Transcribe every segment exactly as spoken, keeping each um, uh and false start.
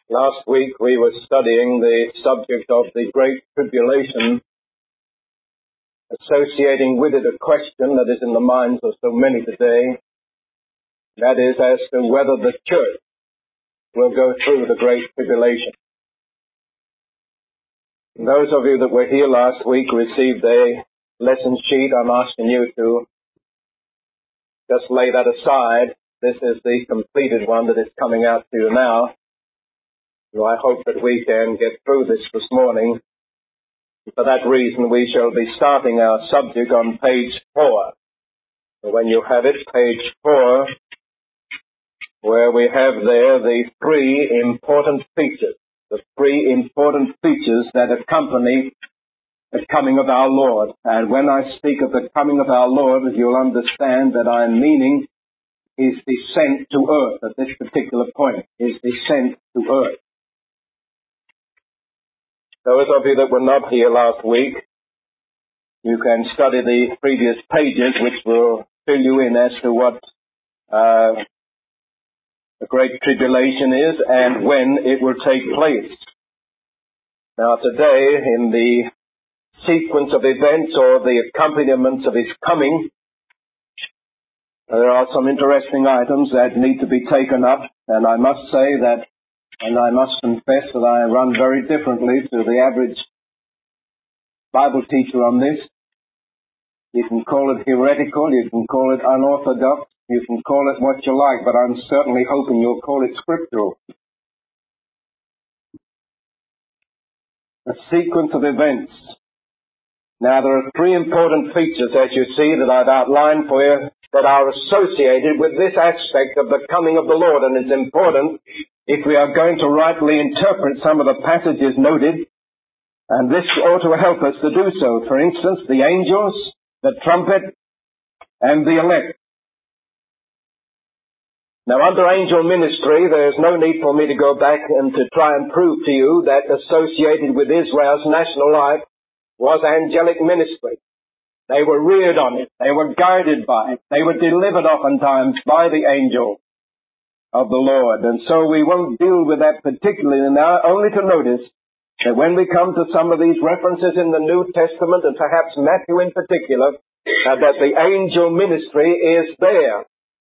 Last week we were studying the subject of the Great Tribulation, associating with it a question that is in the minds of so many today, that is as to whether the church will go through the Great Tribulation. And those of you that were here last week received a lesson sheet. I'm asking you to just lay that aside. This is the completed one that is coming out to you now. So I hope that we can get through this this morning. For that reason, we shall be starting our subject on page four. So when you have it, page four, where we have there the three important features, the three important features that accompany the coming of our Lord. And when I speak of the coming of our Lord, you'll understand that I'm meaning his descent to earth at this particular point, his descent to earth. Those of you that were not here last week, you can study the previous pages, which will fill you in as to what uh, the Great Tribulation is and when it will take place. Now today, in the sequence of events or the accompaniments of his coming, there are some interesting items that need to be taken up, and I must say that And I must confess that I run very differently to the average Bible teacher on this. You can call it heretical, you can call it unorthodox, you can call it what you like, but I'm certainly hoping you'll call it scriptural. A sequence of events. Now there are three important features, as you see, that I've outlined for you that are associated with this aspect of the coming of the Lord, and it's important if we are going to rightly interpret some of the passages noted, and this ought to help us to do so. For instance, the angels, the trumpet, and the elect. Now, under angel ministry, there's no need for me to go back and to try and prove to you that associated with Israel's national life was angelic ministry. They were reared on it. They were guided by it. They were delivered oftentimes by the angel of the Lord. And so we won't deal with that particularly now, only to notice that when we come to some of these references in the New Testament, and perhaps Matthew in particular, uh, that the angel ministry is there.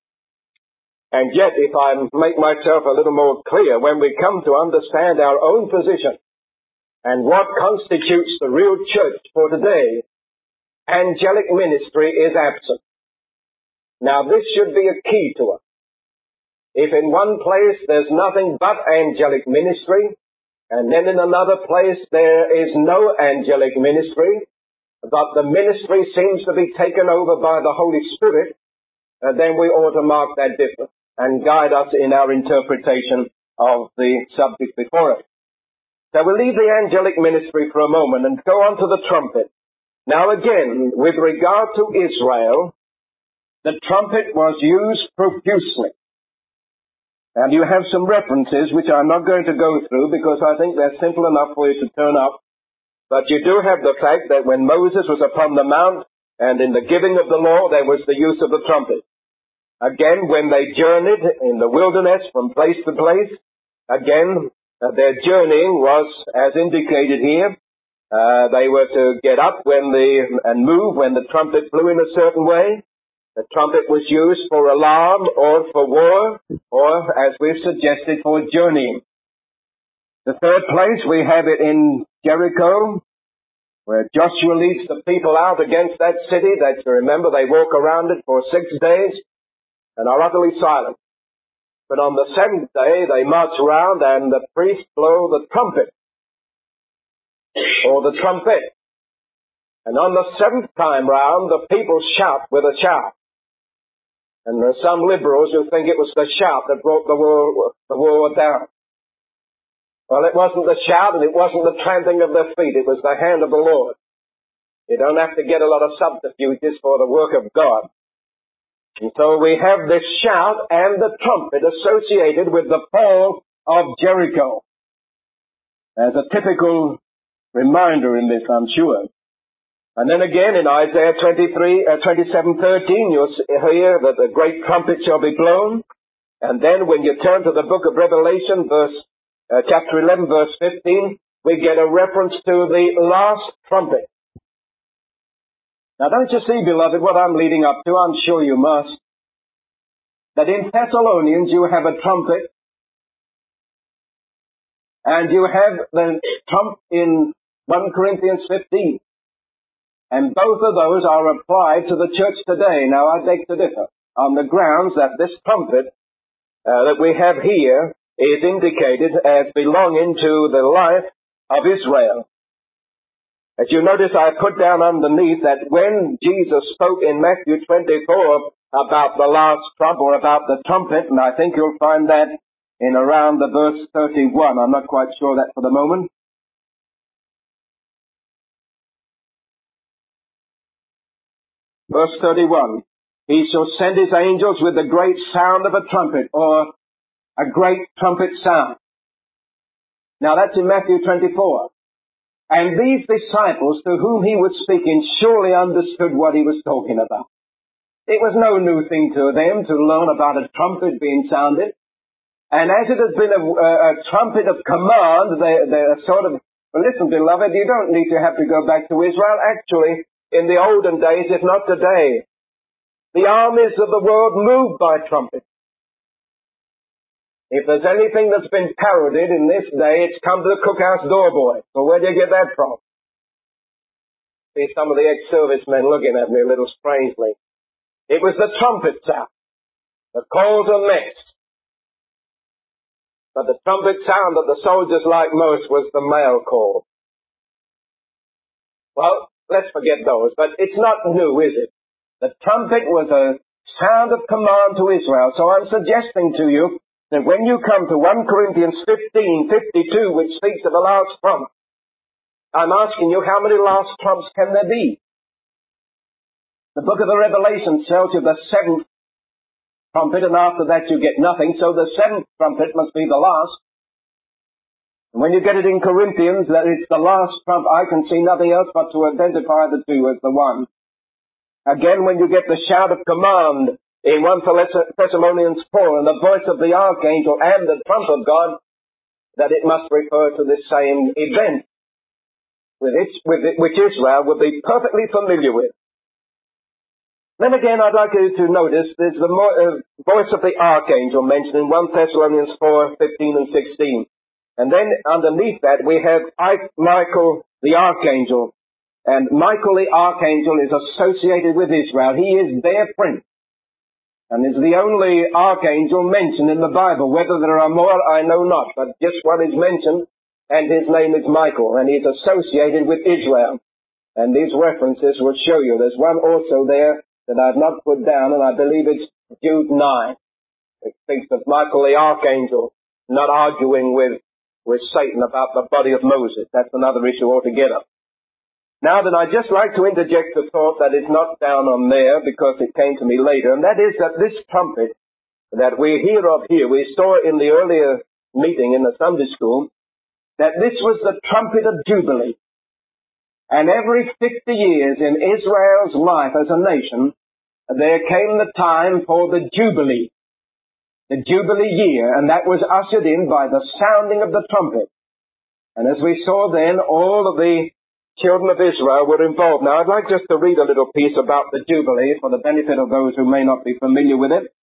And yet, if I make myself a little more clear, when we come to understand our own position and what constitutes the real church for today, angelic ministry is absent. Now, this should be a key to us. If in one place there's nothing but angelic ministry, and then in another place there is no angelic ministry, but the ministry seems to be taken over by the Holy Spirit, uh, then we ought to mark that difference and guide us in our interpretation of the subject before us. So we'll leave the angelic ministry for a moment and go on to the trumpet. Now again, with regard to Israel, the trumpet was used profusely. And you have some references which I'm not going to go through because I think they're simple enough for you to turn up. But you do have the fact that when Moses was upon the mount and in the giving of the law, there was the use of the trumpet. Again, when they journeyed in the wilderness from place to place, again, uh, their journeying was as indicated here. Uh, they were to get up when the, and move when the trumpet blew in a certain way. The trumpet was used for alarm or for war, or, as we've suggested, for journeying. The third place, we have it in Jericho, where Joshua leads the people out against that city. That, you remember, they walk around it for six days and are utterly silent. But on the seventh day, they march around and the priests blow the trumpet, or the trumpet. And on the seventh time round, the people shout with a shout. And there are some liberals who think it was the shout that brought the war, the war down. Well, it wasn't the shout and it wasn't the tramping of their feet. It was the hand of the Lord. You don't have to get a lot of subterfuges for the work of God. And so we have this shout and the trumpet associated with the fall of Jericho. As a typical reminder in this, I'm sure. And then again in Isaiah twenty-three, uh, twenty-seven thirteen, you'll hear that the great trumpet shall be blown. And then when you turn to the book of Revelation, verse uh, chapter eleven, verse fifteen, we get a reference to the last trumpet. Now don't you see, beloved, what I'm leading up to? I'm sure you must. That in Thessalonians you have a trumpet, and you have the trump in First Corinthians fifteen. And both of those are applied to the church today. Now I beg to differ on the grounds that this trumpet uh, that we have here is indicated as belonging to the life of Israel. As you notice, I put down underneath that when Jesus spoke in Matthew twenty-four about the last trump, or about the trumpet, and I think you'll find that in around the verse thirty-one. I'm not quite sure that for the moment. Verse thirty-one, he shall send his angels with the great sound of a trumpet, or a great trumpet sound. Now that's in Matthew twenty-four. And these disciples to whom he was speaking surely understood what he was talking about. It was no new thing to them to learn about a trumpet being sounded. And as it has been a, a, a trumpet of command, they, they're sort of, well, listen, beloved, you don't need to have to go back to Israel. Actually, in the olden days, if not today, the armies of the world moved by trumpet. If there's anything that's been parodied in this day, it's come to the cookhouse doorboy. So where do you get that from? See some of the ex-servicemen looking at me a little strangely. It was the trumpet sound. The calls are mixed. But the trumpet sound that the soldiers liked most was the male call. Well, let's forget those, but it's not new, is it? The trumpet was a sound of command to Israel. So I'm suggesting to you that when you come to First Corinthians fifteen fifty-two, which speaks of the last trump, I'm asking you, how many last trumps can there be? The book of the Revelation tells you the seventh trumpet, and after that you get nothing, so the seventh trumpet must be the last. And when you get it in Corinthians, that it's the last trump, I can see nothing else but to identify the two as the one. Again, when you get the shout of command in First Thessalonians four, and the voice of the archangel and the trump of God, that it must refer to this same event, with it, with it, which Israel would be perfectly familiar with. Then again, I'd like you to notice there's the mo- uh, voice of the archangel mentioned in First Thessalonians four fifteen and sixteen. And then underneath that we have Michael the archangel. And Michael the archangel is associated with Israel. He is their prince. And is the only archangel mentioned in the Bible. Whether there are more, I know not. But just one is mentioned, and his name is Michael. And he's associated with Israel. And these references will show you. There's one also there that I've not put down, and I believe it's Jude nine. It speaks of Michael the archangel not arguing with, with Satan about the body of Moses. That's another issue altogether. Now then, I'd just like to interject a thought that is not down on there because it came to me later, and that is that this trumpet that we hear of here, we saw in the earlier meeting in the Sunday school, that this was the trumpet of Jubilee. And every fifty years in Israel's life as a nation, there came the time for the Jubilee, the Jubilee year, and that was ushered in by the sounding of the trumpet. And as we saw then, all of the children of Israel were involved. Now, I'd like just to read a little piece about the Jubilee for the benefit of those who may not be familiar with it.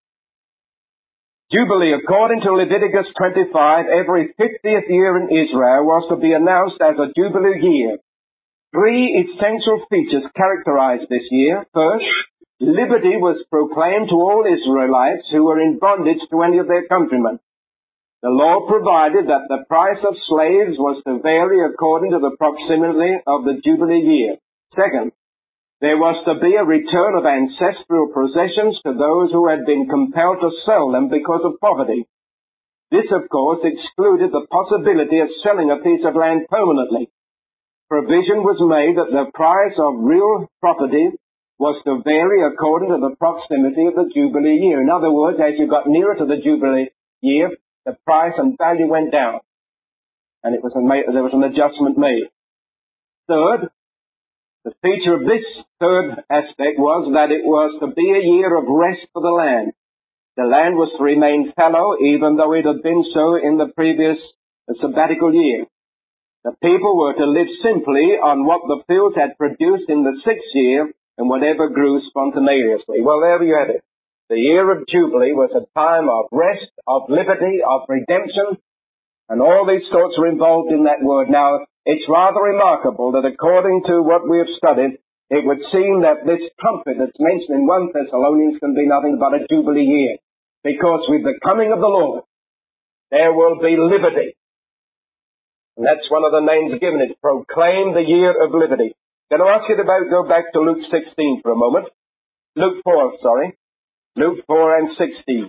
Jubilee, according to Leviticus twenty-five, every fiftieth year in Israel was to be announced as a Jubilee year. Three essential features characterized this year. First, liberty was proclaimed to all Israelites who were in bondage to any of their countrymen. The law provided that the price of slaves was to vary according to the proximity of the Jubilee year. Second, there was to be a return of ancestral possessions to those who had been compelled to sell them because of poverty. This, of course, excluded the possibility of selling a piece of land permanently. Provision was made that the price of real property was to vary according to the proximity of the Jubilee year. In other words, as you got nearer to the Jubilee year, the price and value went down, and it was a, there was an adjustment made. Third, the feature of this third aspect was that it was to be a year of rest for the land. The land was to remain fallow, even though it had been so in the previous a sabbatical year. The people were to live simply on what the fields had produced in the sixth year and whatever grew spontaneously. Well, there you have it. The year of Jubilee was a time of rest, of liberty, of redemption, and all these thoughts are involved in that word. Now, it's rather remarkable that according to what we have studied, it would seem that this trumpet that's mentioned in First Thessalonians can be nothing but a Jubilee year. Because with the coming of the Lord, there will be liberty. And that's one of the names given it. Proclaim the year of liberty. Going to ask you to go back to Luke sixteen for a moment. Luke four, sorry. Luke four and sixteen.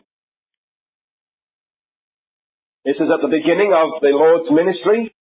This is at the beginning of the Lord's ministry.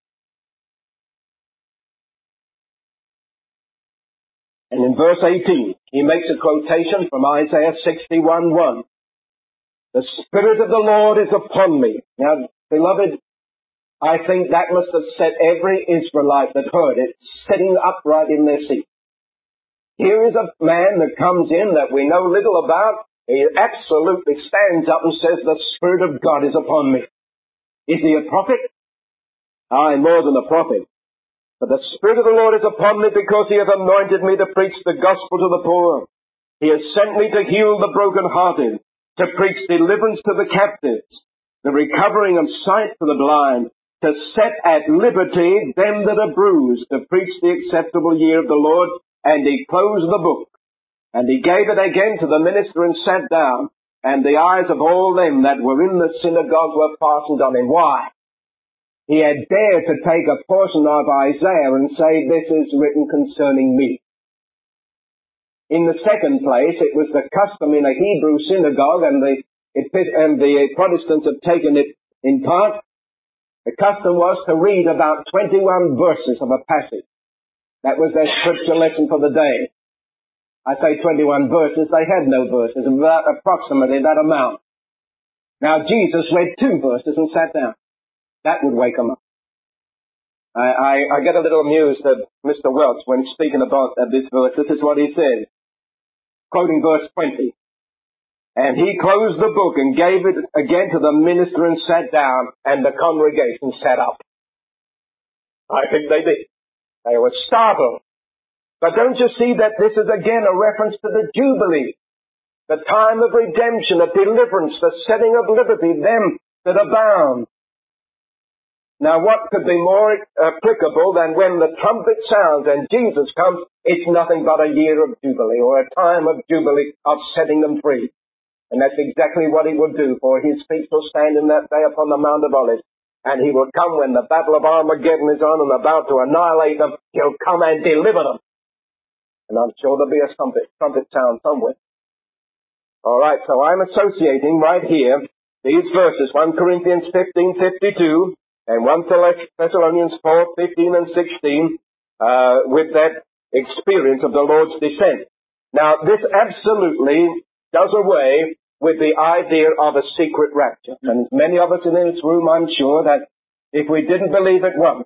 And in verse eighteen, he makes a quotation from Isaiah sixty-one one. The Spirit of the Lord is upon me. Now, beloved, I think that must have set every Israelite that heard it sitting upright in their seat. Here is a man that comes in that we know little about. He absolutely stands up and says, the Spirit of God is upon me. Is he a prophet? Aye, more than a prophet. But the Spirit of the Lord is upon me because he hath anointed me to preach the gospel to the poor. He has sent me to heal the brokenhearted, to preach deliverance to the captives, the recovering of sight to the blind, to set at liberty them that are bruised, to preach the acceptable year of the Lord. And he closed the book, and he gave it again to the minister and sat down, and the eyes of all them that were in the synagogue were fastened on him. Why? He had dared to take a portion of Isaiah and say, this is written concerning me. In the second place, it was the custom in a Hebrew synagogue, and the, and the Protestants have taken it in part. The custom was to read about twenty-one verses of a passage. That was their scripture lesson for the day. I say twenty-one verses, they had no verses, about approximately that amount. Now Jesus read two verses and sat down. That would wake them up. I, I, I get a little amused at Mister Welch when he's speaking about uh, this verse. This is what he says, quoting verse twenty. And he closed the book and gave it again to the minister and sat down, and the congregation sat up. I think they did. They were startled. But don't you see that this is again a reference to the Jubilee, the time of redemption, of deliverance, the setting of liberty, them that are bound. Now what could be more applicable than when the trumpet sounds and Jesus comes, it's nothing but a year of Jubilee, or a time of Jubilee of setting them free. And that's exactly what he will do, for his feet will stand in that day upon the Mount of Olives. And he will come when the battle of Armageddon is on and about to annihilate them. He'll come and deliver them. And I'm sure there'll be a trumpet, trumpet sound somewhere. All right, so I'm associating right here these verses, First Corinthians fifteen fifty-two and First Thessalonians four fifteen and sixteen, uh, with that experience of the Lord's descent. Now, this absolutely does away with the idea of a secret rapture. And many of us in this room, I'm sure, that if we didn't believe it once,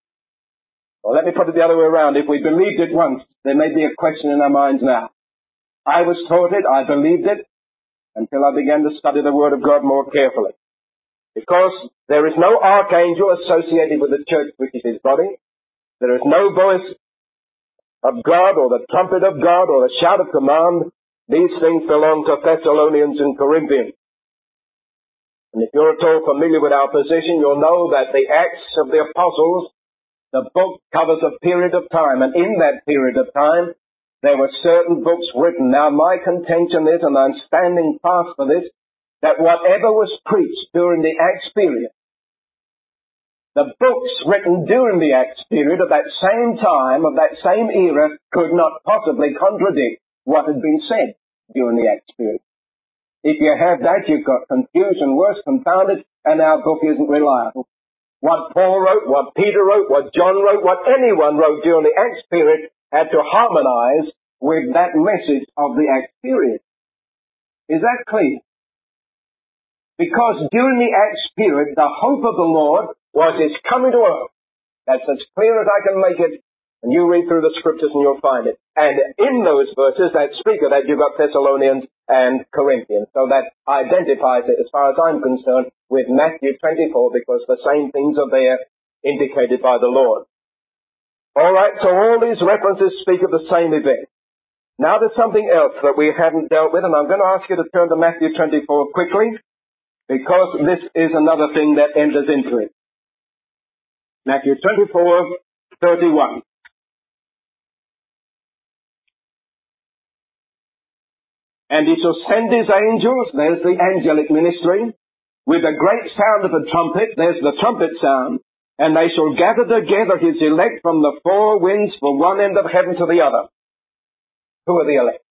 or let me put it the other way around, if we believed it once, there may be a question in our minds now. I was taught it, I believed it, until I began to study the Word of God more carefully. Because there is no archangel associated with the church which is his body. There is no voice of God, or the trumpet of God, or the shout of command. These things belong to Thessalonians and Corinthians. And if you're at all familiar with our position, you'll know that the Acts of the Apostles, the book covers a period of time. And in that period of time, there were certain books written. Now, my contention is, and I'm standing fast for this, that whatever was preached during the Acts period, the books written during the Acts period of that same time, of that same era, could not possibly contradict what had been said during the Acts period. If you have that, you've got confusion, worse, confounded, and our book isn't reliable. What Paul wrote, what Peter wrote, what John wrote, what anyone wrote during the Acts period had to harmonize with that message of the Acts period. Is that clear? Because during the Acts period, the hope of the Lord was his coming to earth. That's as clear as I can make it. And you read through the scriptures and you'll find it. And in those verses that speak of that, you've got Thessalonians and Corinthians. So that identifies it, as far as I'm concerned, with Matthew twenty-four because the same things are there indicated by the Lord. All right, so all these references speak of the same event. Now there's something else that we haven't dealt with, and I'm going to ask you to turn to Matthew twenty-four quickly, because this is another thing that enters into it. Matthew twenty-four, thirty-one. And he shall send his angels, there's the angelic ministry, with a great sound of a trumpet, there's the trumpet sound, and they shall gather together his elect from the four winds from one end of heaven to the other. Who are the elect?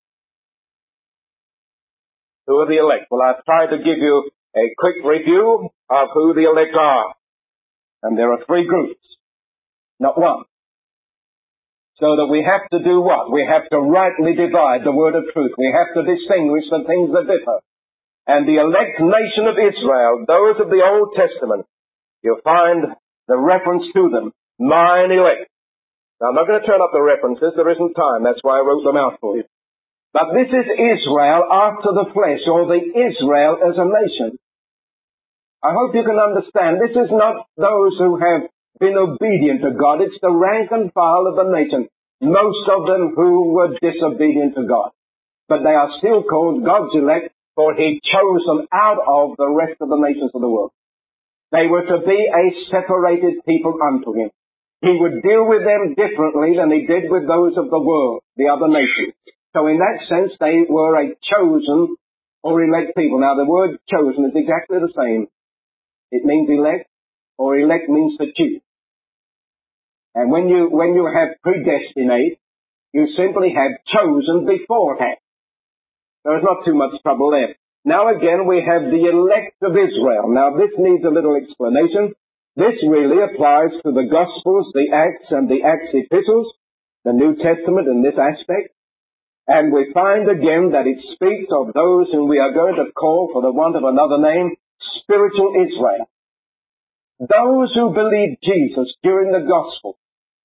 Who are the elect? Well, I've tried to give you a quick review of who the elect are. And there are three groups, not one. So that we have to do what? We have to rightly divide the word of truth. We have to distinguish the things that differ. And the elect nation of Israel, those of the Old Testament, you'll find the reference to them, mine elect. Now, I'm not going to turn up the references. There isn't time. That's why I wrote them out for you. But this is Israel after the flesh, or the Israel as a nation. I hope you can understand. This is not those who have been obedient to God. It's the rank and file of the nation. Most of them who were disobedient to God. But they are still called God's elect, for he chose them out of the rest of the nations of the world. They were to be a separated people unto him. He would deal with them differently than he did with those of the world, the other nations. So in that sense, they were a chosen or elect people. Now the word chosen is exactly the same. It means elect, or elect means to choose. And when you, when you have predestinate, you simply have chosen beforehand. There's not too much trouble there. Now again, we have the elect of Israel. Now this needs a little explanation. This really applies to the Gospels, the Acts, and the Acts epistles, the New Testament in this aspect. And we find again that it speaks of those whom we are going to call, for the want of another name, spiritual Israel. Those who believed Jesus during the Gospel.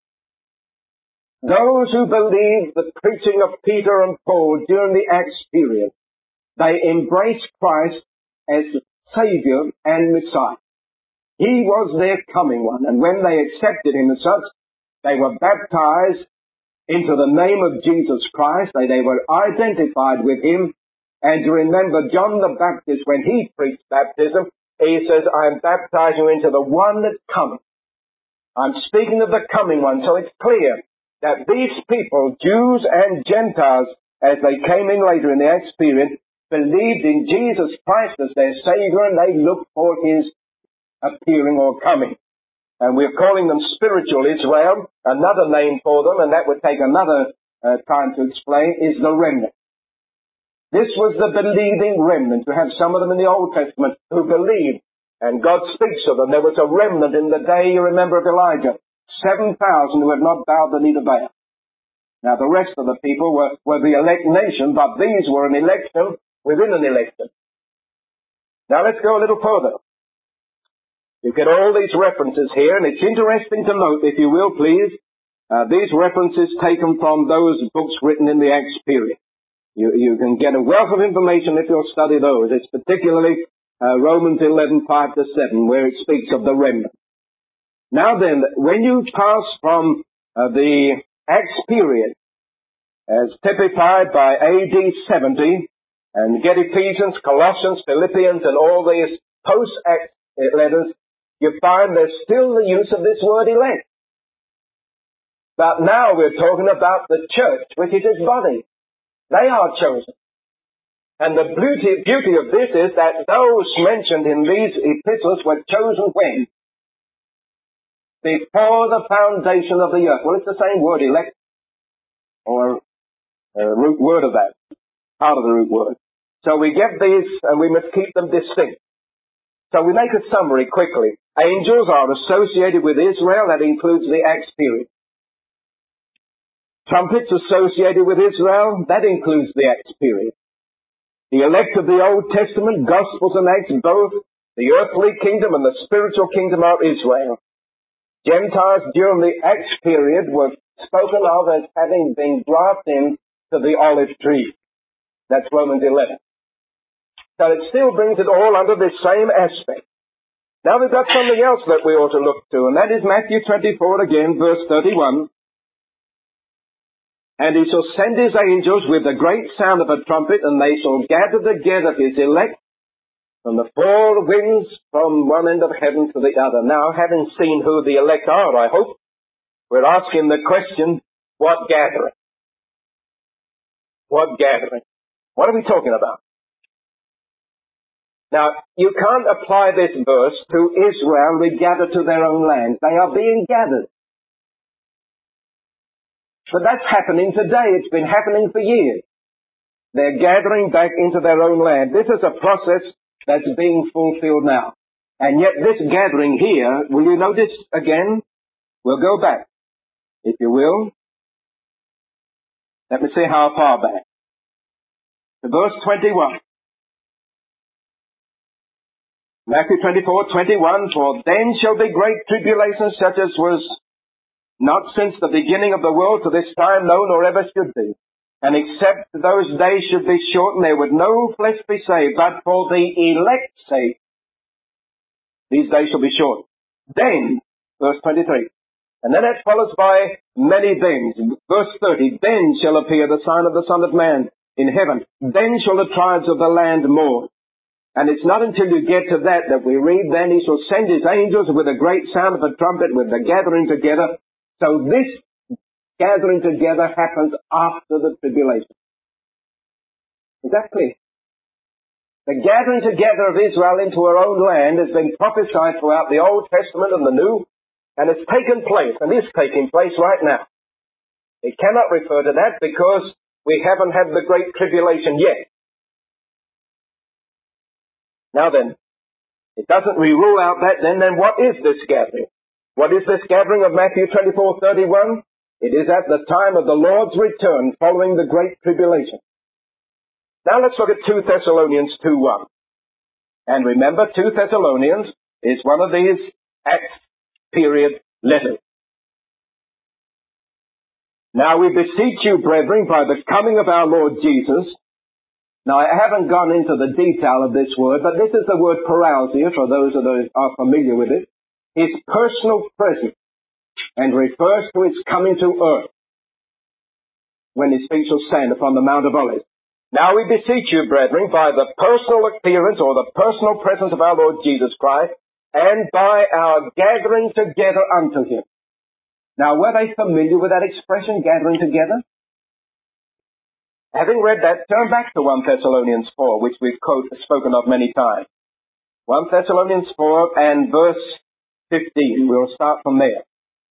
Those who believed the preaching of Peter and Paul during the Acts period. They embraced Christ as Savior and Messiah. He was their coming one, and when they accepted him as such, they were baptized into the name of Jesus Christ. They, they were identified with him. And you remember John the Baptist, when he preached baptism, he says, I am baptizing you into the one that cometh. I'm speaking of the coming one, so it's clear that these people, Jews and Gentiles, as they came in later in the Acts period, believed in Jesus Christ as their Savior, and they looked for his appearing or coming. And we're calling them spiritual Israel. Another name for them, and that would take another uh, time to explain, is the remnant. This was the believing remnant. You have some of them in the Old Testament who believed, and God speaks of them. There was a remnant in the day, you remember, of Elijah. seven thousand who had not bowed the knee to Baal. Now the rest of the people were, were the elect nation, but these were an election within an election. Now let's go a little further. You get all these references here, and it's interesting to note, if you will please, uh, these references taken from those books written in the Acts period. You, you can get a wealth of information if you'll study those. It's particularly uh, Romans eleven, five to seven, where it speaks of the remnant. Now then, when you pass from uh, the Acts period, as typified by A D seventy, and get Ephesians, Colossians, Philippians, and all these post-Acts letters, you find there's still the use of this word elect. But now we're talking about the church, which is his body. They are chosen. And the beauty, beauty of this is that those mentioned in these epistles were chosen when? Before the foundation of the earth. Well, it's the same word, elect, or a root word of that, part of the root word. So we get these, and we must keep them distinct. So we make a summary quickly. Angels are associated with Israel. That includes the Acts period. Trumpets associated with Israel. That includes the Acts period. The elect of the Old Testament, Gospels and Acts, both the earthly kingdom and the spiritual kingdom are Israel. Gentiles during the Acts period were spoken of as having been brought in to the olive tree. That's Romans eleven. So it still brings it all under this same aspect. Now we've got something else that we ought to look to, and that is Matthew twenty-four again, verse thirty-one. And he shall send his angels with the great sound of a trumpet, and they shall gather together his elect from the four winds, from one end of heaven to the other. Now, having seen who the elect are, I hope, we're asking the question, what gathering? What gathering? What are we talking about? Now, you can't apply this verse to Israel regathered to their own land. They are being gathered. But that's happening today. It's been happening for years. They're gathering back into their own land. This is a process that's being fulfilled now. And yet this gathering here, will you notice again? We'll go back, if you will. Let me see how far back. To verse twenty-one. Matthew twenty-four, twenty-one, for then shall be great tribulation such as was not since the beginning of the world to this time known or ever should be. And except those days should be shortened, there would no flesh be saved, but for the elect's sake, these days shall be shortened. Then, verse twenty-three, and then it follows by many thens. Verse thirty, then shall appear the sign of the Son of Man in heaven. Then shall the tribes of the land mourn. And it's not until you get to that that we read, then he shall send his angels with a great sound of a trumpet, with the gathering together. So this gathering together happens after the tribulation. Is that clear? The gathering together of Israel into her own land has been prophesied throughout the Old Testament and the New, and it's taken place, and is taking place right now. It cannot refer to that because we haven't had the great tribulation yet. Now then, it doesn't we rule out that then, then what is this gathering? What is this gathering of Matthew twenty-four, thirty-one? It is at the time of the Lord's return following the great tribulation. Now let's look at two Thessalonians two one. And remember, two Thessalonians is one of these Acts period letters. Now we beseech you, brethren, by the coming of our Lord Jesus. Now I haven't gone into the detail of this word, but this is the word parousia, for those that are familiar with it. His personal presence, and refers to his coming to earth when his feet shall stand upon the Mount of Olives. Now we beseech you, brethren, by the personal appearance or the personal presence of our Lord Jesus Christ, and by our gathering together unto him. Now, were they familiar with that expression, gathering together? Having read that, turn back to First Thessalonians four, which we've quote, spoken of many times. First Thessalonians four and verse fifteen. We'll start from there.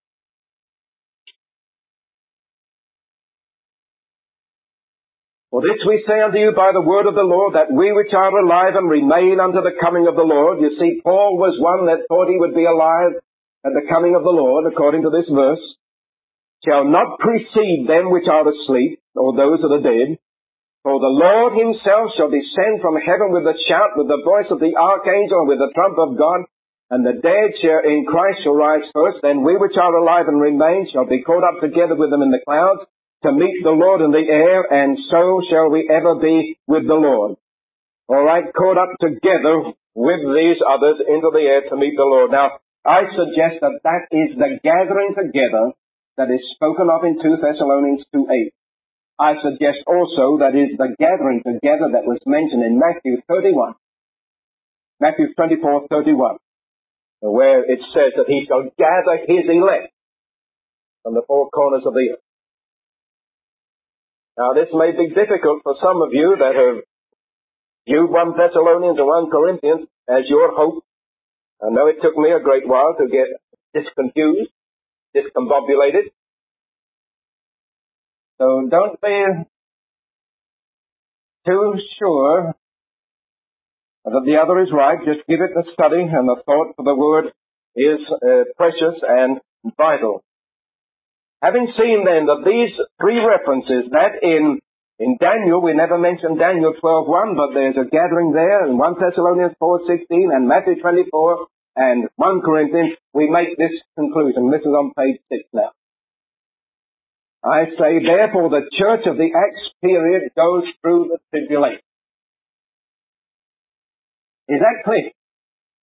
For this we say unto you by the word of the Lord, that we which are alive and remain unto the coming of the Lord. You see, Paul was one that thought he would be alive at the coming of the Lord, according to this verse, shall not precede them which are asleep, or those that are dead. For the Lord himself shall descend from heaven with a shout, with the voice of the archangel, and with the trump of God, and the dead shall in Christ shall rise first. Then we which are alive and remain shall be caught up together with them in the clouds, to meet the Lord in the air, and so shall we ever be with the Lord. All right, caught up together with these others into the air to meet the Lord. Now, I suggest that that is the gathering together that is spoken of in two Thessalonians two eight. I suggest also that is the gathering together that was mentioned in Matthew thirty-one. Matthew twenty-four thirty-one, where it says that he shall gather his elect from the four corners of the earth. Now, this may be difficult for some of you that have viewed First Thessalonians and First Corinthians as your hope. I know it took me a great while to get disconfused, discombobulated. So don't be too sure that the other is right. Just give it a study, and the thought for the word is uh, precious and vital. Having seen then that these three references, that in in Daniel, we never mentioned Daniel twelve one, but there's a gathering there in First Thessalonians four sixteen and Matthew twenty-four and First Corinthians, we make this conclusion. This is on page six now. I say, therefore, the church of the Acts period goes through the tribulation. Is that clear?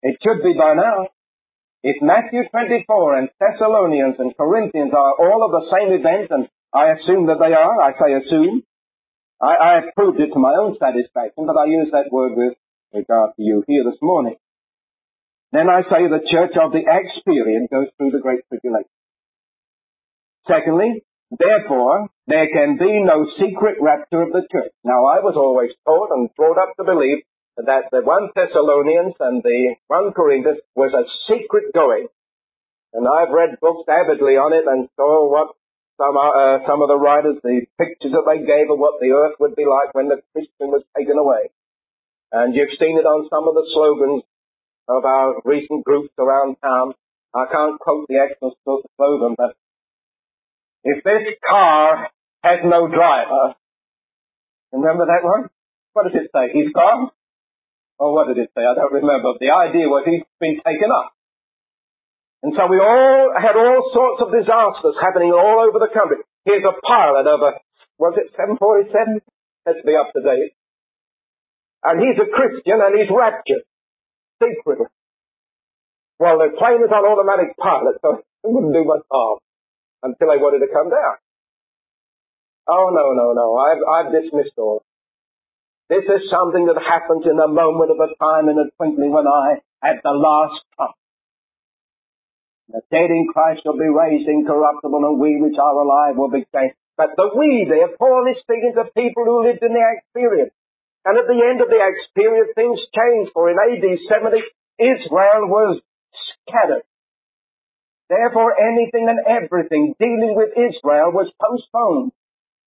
It should be by now. If Matthew twenty-four and Thessalonians and Corinthians are all of the same event, and I assume that they are, I say assume, I, I have proved it to my own satisfaction, but I use that word with regard to you here this morning. Then I say the church of the Acts period goes through the Great Tribulation. Secondly, therefore, there can be no secret rapture of the church. Now, I was always taught and brought up to believe that the First Thessalonians and the First Corinthians was a secret going. And I've read books avidly on it and saw what some, uh, some of the writers, the pictures that they gave of what the earth would be like when the Christian was taken away. And you've seen it on some of the slogans of our recent groups around town. I can't quote the actual slogan, but if this car has no driver, remember that one? What does it say? He's gone? Or what did it say? I don't remember. The idea was he's been taken up. And so we all had all sorts of disasters happening all over the country. Here's a pilot of a, was it seven forty-seven? Let's be up to date. And he's a Christian and he's raptured. Secretly. Well, the plane is on automatic pilot, so it wouldn't do much harm until they wanted to come down. Oh, no, no, no. I've, I've dismissed all. This is something that happens in a moment of a time, in a twinkling of an eye, at the last trump. The dead in Christ shall be raised incorruptible, and we which are alive will be changed. But the we there, Paul is speaking to people who lived in the Acts period. And at the end of the Acts period, things changed, for in A D seventy, Israel was scattered. Therefore, anything and everything dealing with Israel was postponed.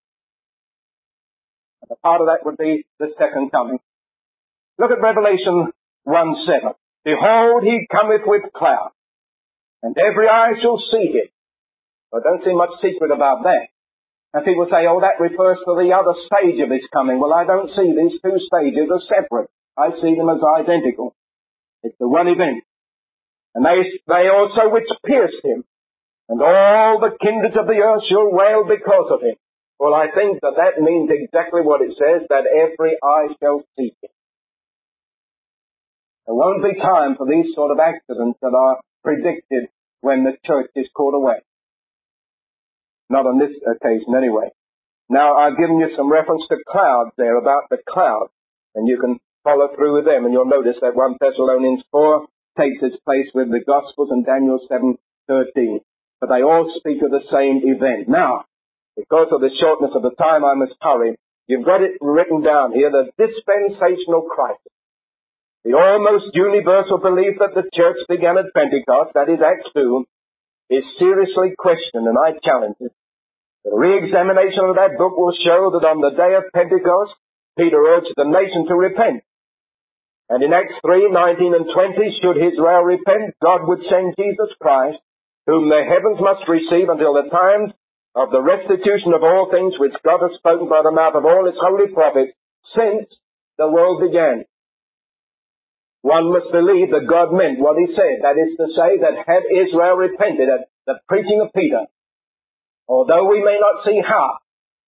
And a part of that would be the second coming. Look at Revelation one seven. Behold, he cometh with clouds, and every eye shall see him. I don't see much secret about that. And people say, oh, that refers to the other stage of his coming. Well, I don't see these two stages as separate. I see them as identical. It's the one event. And they, they also which pierced him, and all the kindreds of the earth shall wail because of him. Well, I think that that means exactly what it says, that every eye shall see him. There won't be time for these sort of accidents that are predicted when the church is caught away. Not on this occasion anyway. Now, I've given you some reference to clouds there, about the clouds, and you can follow through with them, and you'll notice that First Thessalonians four takes its place with the Gospels and Daniel seven thirteen. But they all speak of the same event. Now, because of the shortness of the time, I must hurry. You've got it written down here, the dispensational crisis. The almost universal belief that the church began at Pentecost, that is Acts two, is seriously questioned, and I challenge it. The re-examination of that book will show that on the day of Pentecost, Peter urged the nation to repent. And in Acts three nineteen and twenty, should Israel repent, God would send Jesus Christ, whom the heavens must receive until the times of the restitution of all things which God has spoken by the mouth of all his holy prophets since the world began. One must believe that God meant what he said. That is to say that had Israel repented at the preaching of Peter, although we may not see how,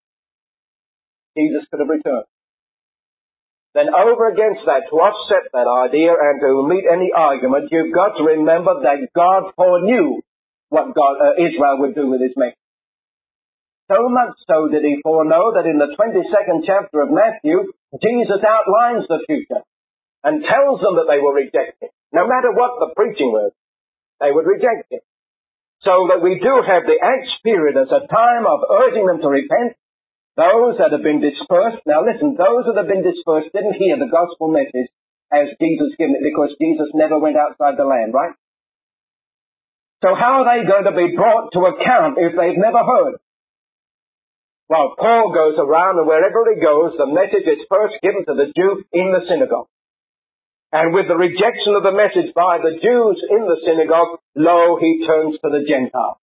Jesus could have returned. Then over against that, to offset that idea and to meet any argument, you've got to remember that God foreknew what God, uh, Israel would do with his message. So much so did he foreknow that in the twenty-second chapter of Matthew, Jesus outlines the future and tells them that they will reject him. No matter what the preaching was, they would reject him. So that we do have the Acts period as a time of urging them to repent. Those that have been dispersed, now listen, those that have been dispersed didn't hear the gospel message as Jesus given it, because Jesus never went outside the land, right? So how are they going to be brought to account if they've never heard? Well, Paul goes around, and wherever he goes, the message is first given to the Jew in the synagogue. And with the rejection of the message by the Jews in the synagogue, lo, he turns to the Gentiles.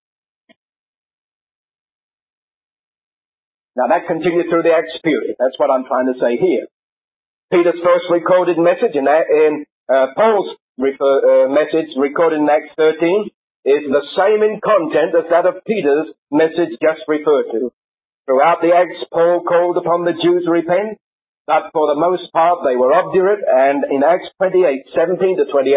Now that continued through the Acts period. That's what I'm trying to say here. Peter's first recorded message in, in uh, Paul's refer, uh, message recorded in Acts thirteen is the same in content as that of Peter's message just referred to. Throughout the Acts, Paul called upon the Jews to repent, but for the most part they were obdurate, and in Acts twenty-eight, seventeen to twenty-eight,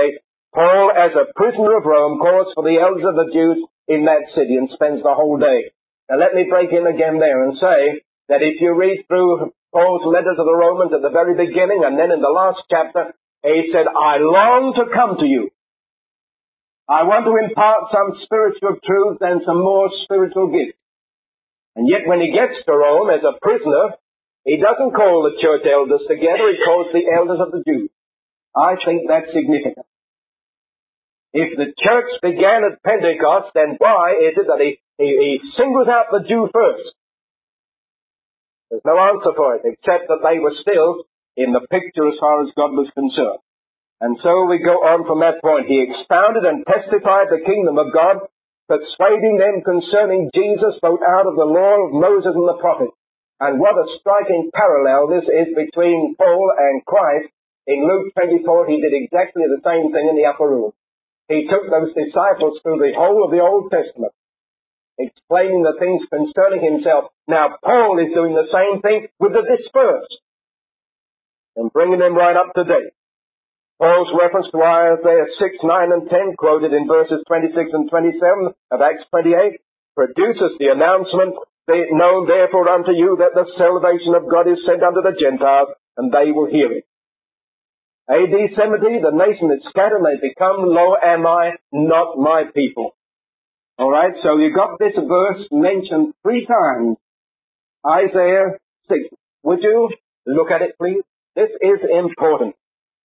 Paul, as a prisoner of Rome, calls for the elders of the Jews in that city and spends the whole day. Now let me break in again there and say that if you read through Paul's letter to the Romans at the very beginning and then in the last chapter, he said, I long to come to you. I want to impart some spiritual truths and some more spiritual gifts. And yet when he gets to Rome as a prisoner, he doesn't call the church elders together, he calls the elders of the Jews. I think that's significant. If the church began at Pentecost, then why is it that he, he, he singles out the Jew first? There's no answer for it, except that they were still in the picture as far as God was concerned. And so we go on from that point. He expounded and testified the kingdom of God, persuading them concerning Jesus both out of the law of Moses and the prophets. And what a striking parallel this is between Paul and Christ. In Luke twenty-four, he did exactly the same thing in the upper room. He took those disciples through the whole of the Old Testament, explaining the things concerning himself. Now, Paul is doing the same thing with the dispersed and bringing them right up to date. Paul's reference to Isaiah six, nine, and ten, quoted in verses twenty-six and twenty-seven of Acts twenty-eight, produces the announcement, Be it known therefore unto you that the salvation of God is sent unto the Gentiles, and they will hear it. A D seventy, the nation is scattered, and they become, lo, am I not my people. All right, so you got this verse mentioned three times. Isaiah six. Would you look at it, please? This is important.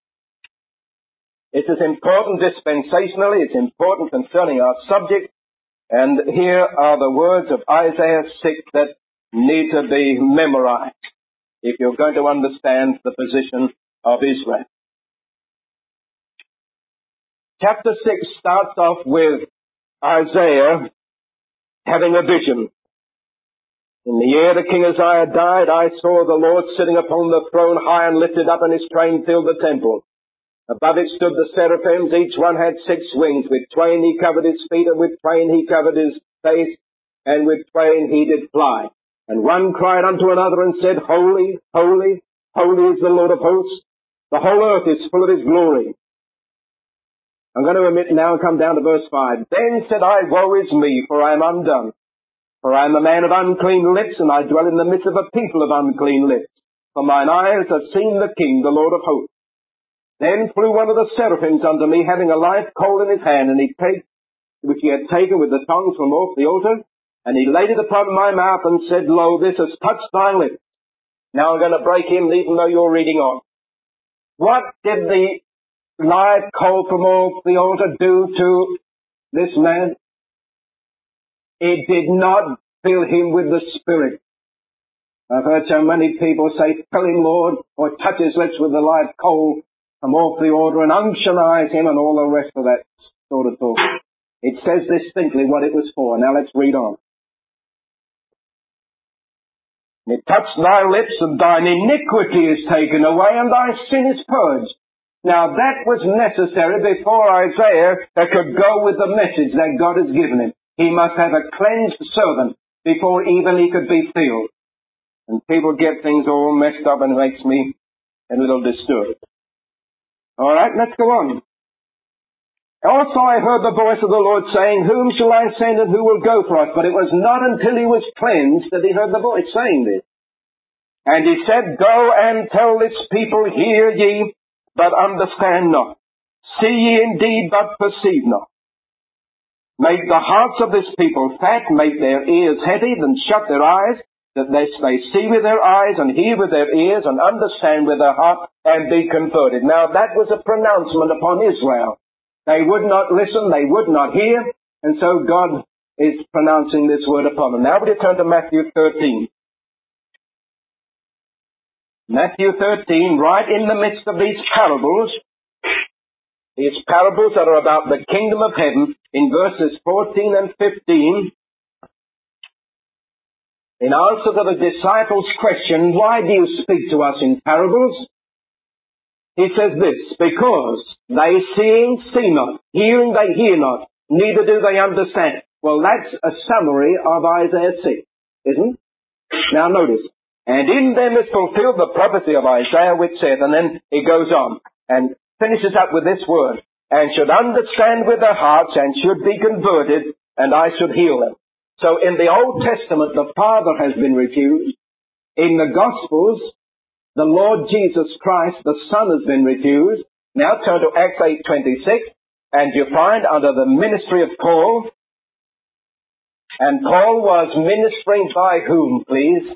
It is important dispensationally. It's important concerning our subject. And here are the words of Isaiah six that need to be memorized if you're going to understand the position of Israel. Chapter six starts off with Isaiah having a vision. In the year that King Uzziah died, I saw the Lord sitting upon the throne, high and lifted up, and his train filled the temple. Above it stood the seraphims, each one had six wings. With twain he covered his feet, and with twain he covered his face, and with twain he did fly. And one cried unto another and said, Holy, holy, holy is the Lord of hosts. The whole earth is full of his glory. I'm going to omit now and come down to verse five. Then said I, Woe is me, for I am undone. For I am a man of unclean lips, and I dwell in the midst of a people of unclean lips. For mine eyes have seen the King, the Lord of hosts. Then flew one of the seraphims unto me, having a live coal in his hand, and he take, which he had taken with the tongs from off the altar, and he laid it upon my mouth, and said, Lo, this has touched thy lips. Now I'm going to break in, even though you're reading on. What did the live coal from off the altar do to this man? It did not fill him with the Spirit. I've heard so many people say, Fill him, Lord, or touch his lips with the live coal from off the altar and unctionize him and all the rest of that sort of talk. It says distinctly what it was for. Now let's read on. It touched thy lips, and thine iniquity is taken away, and thy sin is purged. Now that was necessary before Isaiah could go with the message that God has given him. He must have a cleansed servant before even he could be filled. And people get things all messed up, and it makes me a little disturbed. All right, let's go on. Also I heard the voice of the Lord saying, Whom shall I send, and who will go for us? But it was not until he was cleansed that he heard the voice saying this. And he said, Go and tell this people, Hear ye, but understand not. See ye indeed, but perceive not. Make the hearts of this people fat, make their ears heavy, then shut their eyes, that they may see with their eyes, and hear with their ears, and understand with their heart, and be converted. Now that was a pronouncement upon Israel. They would not listen, they would not hear, and so God is pronouncing this word upon them. Now we turn to Matthew thirteen. Matthew thirteen, right in the midst of these parables, these parables that are about the kingdom of heaven, in verses fourteen and fifteen, in answer to the disciples' question, why do you speak to us in parables? He says this, because they seeing see not, hearing they hear not, neither do they understand. Well, that's a summary of Isaiah six, isn't it? Now notice, and in them is fulfilled the prophecy of Isaiah which saith, and then he goes on and finishes up with this word, and should understand with their hearts and should be converted, and I should heal them. So in the Old Testament, the Father has been refused. In the Gospels, the Lord Jesus Christ, the Son, has been refused. Now turn to Acts eight twenty-six, and you find under the ministry of Paul, and Paul was ministering by whom, please?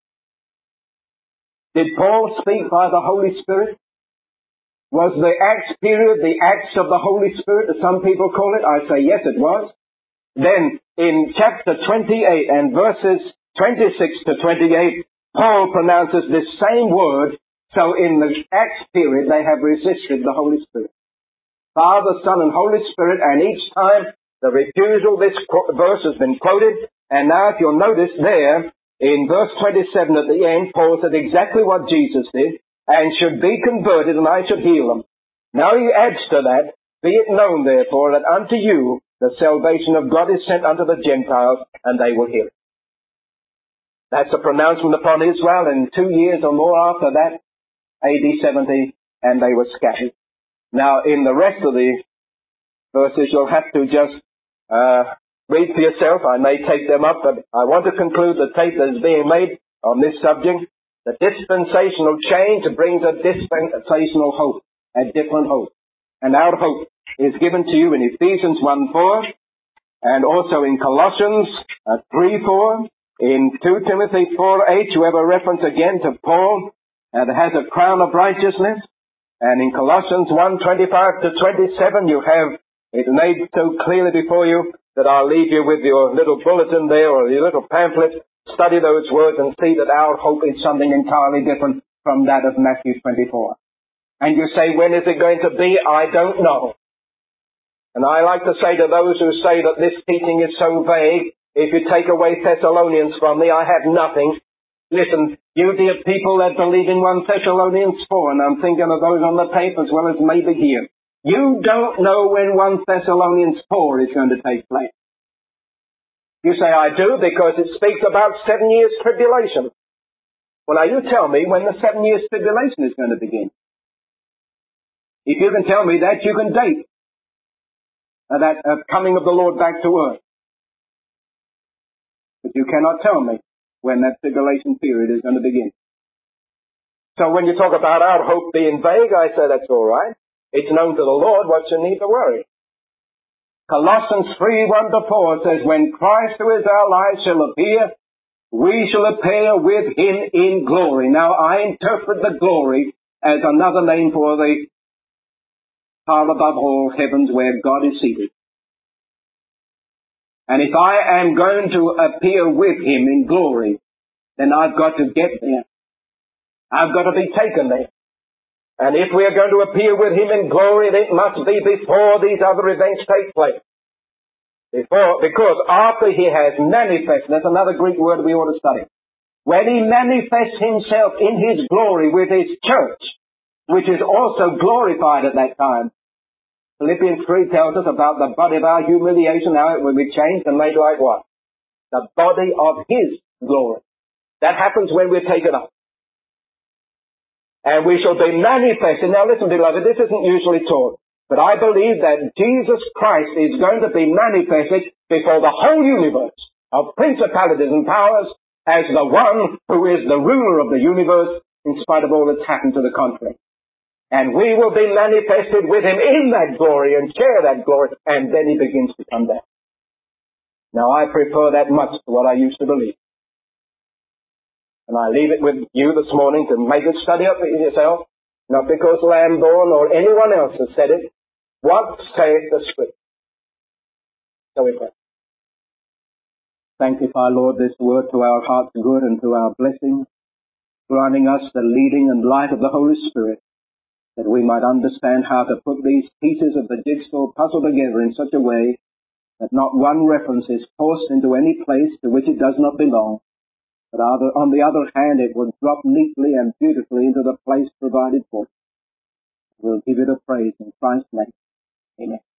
Did Paul speak by the Holy Spirit? Was the Acts period the Acts of the Holy Spirit, as some people call it? I say yes, it was. Then in chapter twenty-eight and verses twenty-six to twenty-eight, Paul pronounces this same word. So in the Acts period, they have resisted the Holy Spirit. Father, Son, and Holy Spirit, and each time the refusal, this verse has been quoted. And now if you'll notice there, in verse twenty-seven at the end, Paul said exactly what Jesus did, and should be converted, and I should heal them. Now he adds to that, be it known therefore that unto you the salvation of God is sent unto the Gentiles, and they will hear it. That's a pronouncement upon Israel, and two years or more after that, A D seventy, and they were scattered. Now in the rest of the verses you'll have to just uh, read for yourself. I may take them up, but I want to conclude the tape that is being made on this subject. The dispensational change brings a dispensational hope, a different hope. And our hope is given to you in Ephesians one four, and also in Colossians uh, three four, in two Timothy four eight, you have a reference again to Paul uh, that has a crown of righteousness. And in Colossians one twenty-five to twenty-seven, you have it laid so clearly before you that I'll leave you with your little bulletin there or your little pamphlet. Study those words and see that our hope is something entirely different from that of Matthew twenty-four. And you say, when is it going to be? I don't know. And I like to say to those who say that this teaching is so vague, if you take away Thessalonians from me, I have nothing. Listen, you dear people that believe in First Thessalonians four, and I'm thinking of those on the tape as well as maybe here. You don't know when First Thessalonians four is going to take place. You say, I do, because it speaks about seven years tribulation. Well, now you tell me when the seven years tribulation is going to begin. If you can tell me that, you can date uh, that uh, coming of the Lord back to earth. But you cannot tell me when that tribulation period is going to begin. So when you talk about our hope being vague, I say that's all right. It's known to the Lord. What's your need to worry? Colossians three one to four says, when Christ who is our life shall appear, we shall appear with him in glory. Now I interpret the glory as another name for the far above all heavens where God is seated. And if I am going to appear with him in glory, then I've got to get there. I've got to be taken there. And if we are going to appear with him in glory, it must be before these other events take place. Before, because after he has manifested, that's another Greek word we ought to study. When he manifests himself in his glory with his church, which is also glorified at that time. Philippians three tells us about the body of our humiliation, how it will be changed and made like what? The body of his glory. That happens when we're taken up. And we shall be manifested. Now listen, beloved, this isn't usually taught. But I believe that Jesus Christ is going to be manifested before the whole universe of principalities and powers as the one who is the ruler of the universe in spite of all that's happened to the contrary. And we will be manifested with him in that glory and share that glory, and then he begins to come down. Now I prefer that much to what I used to believe. And I leave it with you this morning to make it study up for yourself, not because Lamborn or anyone else has said it. What saith the Scripture? So we pray. Sanctify, Lord, this word to our heart's good and to our blessing, granting us the leading and light of the Holy Spirit, that we might understand how to put these pieces of the jigsaw puzzle together in such a way that not one reference is forced into any place to which it does not belong, but on the other hand, it will drop neatly and beautifully into the place provided for it. We'll give it a praise in Christ's name. Amen.